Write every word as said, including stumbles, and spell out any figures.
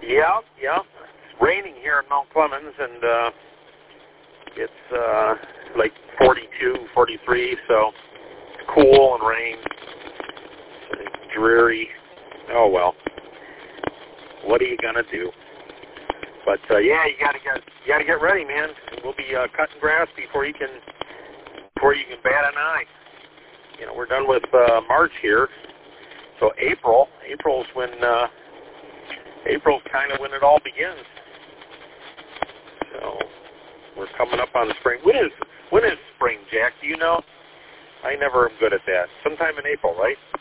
Yeah, yeah. It's raining here in Mount Clemens, and uh, it's uh, like forty-two, forty-three, so it's cool and rain. It's dreary. Oh, well. What are you going to do? But, uh, yeah, you got to get you got to get ready, man. We'll be uh, cutting grass before you can before you can bat an eye. You know, we're done with uh, March here, so April. April's when uh, April's kind of when it all begins. So we're coming up on the spring. When is when is spring, Jack? Do you know? I never am good at that. Sometime in April, right?